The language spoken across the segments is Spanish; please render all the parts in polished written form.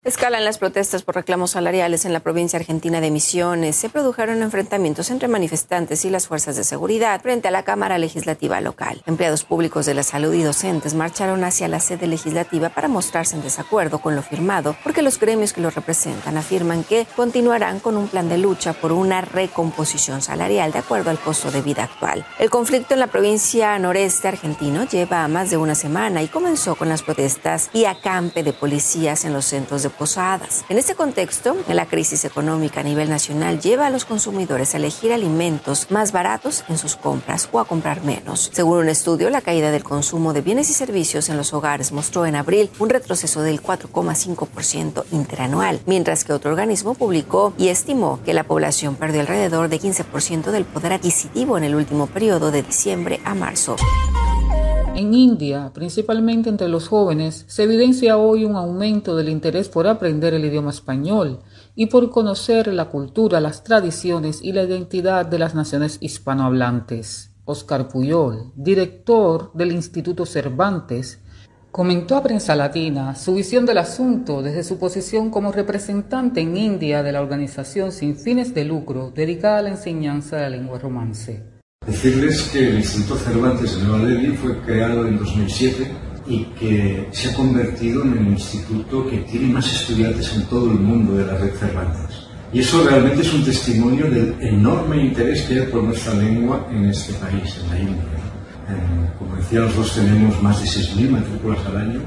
Escalan las protestas por reclamos salariales en la provincia argentina de Misiones. Se produjeron enfrentamientos entre manifestantes y las fuerzas de seguridad frente a la Cámara Legislativa local. Empleados públicos de la salud y docentes marcharon hacia la sede legislativa para mostrarse en desacuerdo con lo firmado, porque los gremios que lo representan afirman que continuarán con un plan de lucha por una recomposición salarial de acuerdo al costo de vida actual. El conflicto en la provincia noreste argentino lleva más de una semana y comenzó con las protestas y acampe de policías en los centros de Posadas. En este contexto, la crisis económica a nivel nacional lleva a los consumidores a elegir alimentos más baratos en sus compras o a comprar menos. Según un estudio, la caída del consumo de bienes y servicios en los hogares mostró en abril un retroceso del 4,5% interanual, mientras que otro organismo publicó y estimó que la población perdió alrededor de 15% del poder adquisitivo en el último periodo de diciembre a marzo. En India, principalmente entre los jóvenes, se evidencia hoy un aumento del interés por aprender el idioma español y por conocer la cultura, las tradiciones y la identidad de las naciones hispanohablantes. Óscar Puyol, director del Instituto Cervantes, comentó a Prensa Latina su visión del asunto desde su posición como representante en India de la organización sin fines de lucro dedicada a la enseñanza de la lengua romance. Decirles que el Instituto Cervantes de Nueva Delhi fue creado en 2007 y que se ha convertido en el instituto que tiene más estudiantes en todo el mundo de la red Cervantes. Y eso realmente es un testimonio del enorme interés que hay por nuestra lengua en este país, en la India. Como decía, nosotros tenemos más de 6.000 matrículas al año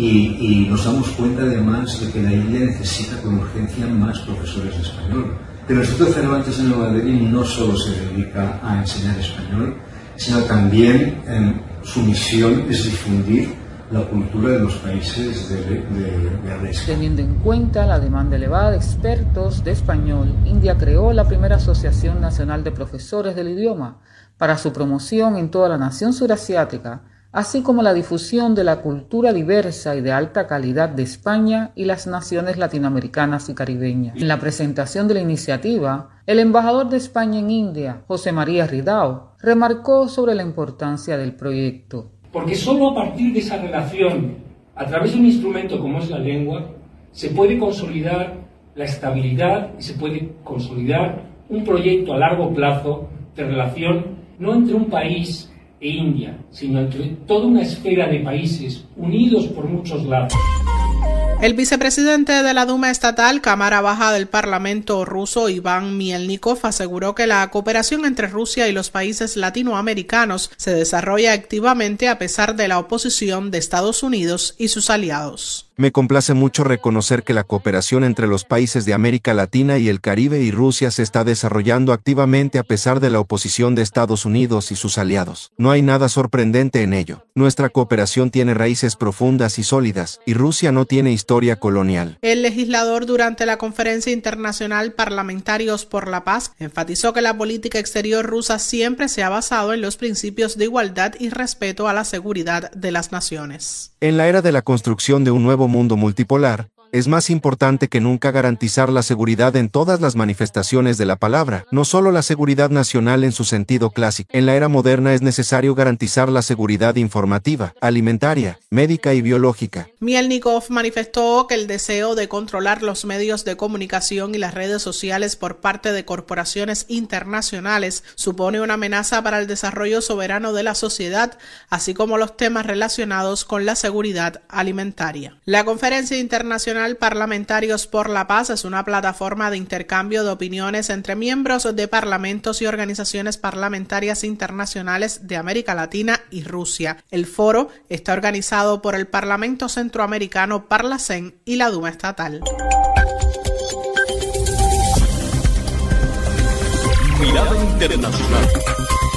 y nos damos cuenta además de que la India necesita con urgencia más profesores de español. Pero el Instituto Cervantes de Nueva Delhi no solo se dedica a enseñar español, sino también su misión es difundir la cultura de los países de habla hispana. Teniendo en cuenta la demanda elevada de expertos de español, India creó la primera Asociación Nacional de Profesores del Idioma para su promoción en toda la nación surasiática, así como la difusión de la cultura diversa y de alta calidad de España y las naciones latinoamericanas y caribeñas. En la presentación de la iniciativa, el embajador de España en India, José María Ridao, remarcó sobre la importancia del proyecto. Porque solo a partir de esa relación, a través de un instrumento como es la lengua, se puede consolidar la estabilidad y se puede consolidar un proyecto a largo plazo de relación no entre un país e India, sino entre toda una esfera de países unidos por muchos lazos. El vicepresidente de la Duma estatal, Cámara Baja del Parlamento ruso, Iván Mielnikov, aseguró que la cooperación entre Rusia y los países latinoamericanos se desarrolla activamente a pesar de la oposición de Estados Unidos y sus aliados. Me complace mucho reconocer que la cooperación entre los países de América Latina y el Caribe y Rusia se está desarrollando activamente a pesar de la oposición de Estados Unidos y sus aliados. No hay nada sorprendente en ello. Nuestra cooperación tiene raíces profundas y sólidas, y Rusia no tiene historia colonial. El legislador, durante la Conferencia Internacional Parlamentarios por la Paz, enfatizó que la política exterior rusa siempre se ha basado en los principios de igualdad y respeto a la seguridad de las naciones. En la era de la construcción de un nuevo mundo multipolar, es más importante que nunca garantizar la seguridad en todas las manifestaciones de la palabra, no solo la seguridad nacional en su sentido clásico. En la era moderna es necesario garantizar la seguridad informativa, alimentaria, médica y biológica. Mielnikov manifestó que el deseo de controlar los medios de comunicación y las redes sociales por parte de corporaciones internacionales supone una amenaza para el desarrollo soberano de la sociedad, así como los temas relacionados con la seguridad alimentaria. La Conferencia Internacional Parlamentarios por la Paz es una plataforma de intercambio de opiniones entre miembros de parlamentos y organizaciones parlamentarias internacionales de América Latina y Rusia. El foro está organizado por el Parlamento Centroamericano Parlacen y la Duma estatal. Mirada Internacional.